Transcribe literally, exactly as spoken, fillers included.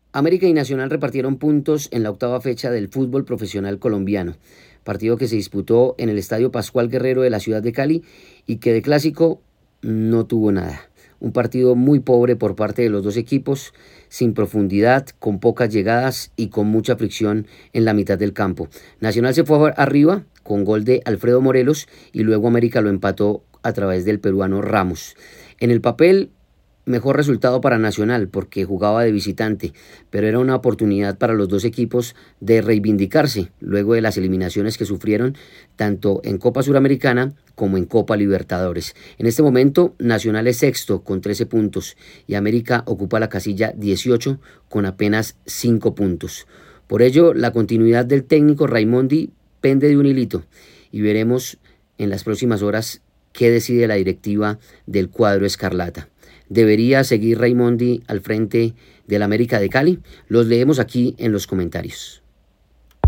América y Nacional repartieron puntos en la octava fecha del fútbol profesional colombiano, partido que se disputó en el Estadio Pascual Guerrero de la ciudad de Cali y que de clásico no tuvo nada. Un partido muy pobre por parte de los dos equipos, sin profundidad, con pocas llegadas y con mucha fricción en la mitad del campo. Nacional se fue arriba con gol de Alfredo Morelos y luego América lo empató a través del peruano Ramos. En el papel, mejor resultado para Nacional porque jugaba de visitante, pero era una oportunidad para los dos equipos de reivindicarse luego de las eliminaciones que sufrieron tanto en Copa Suramericana como en Copa Libertadores. En este momento Nacional es sexto con trece puntos y América ocupa la casilla dieciocho con apenas cinco puntos. Por ello, la continuidad del técnico Raimondi pende de un hilito y veremos en las próximas horas qué decide la directiva del cuadro escarlata. ¿Debería seguir Raimondi al frente del América de Cali? Los leemos aquí en los comentarios.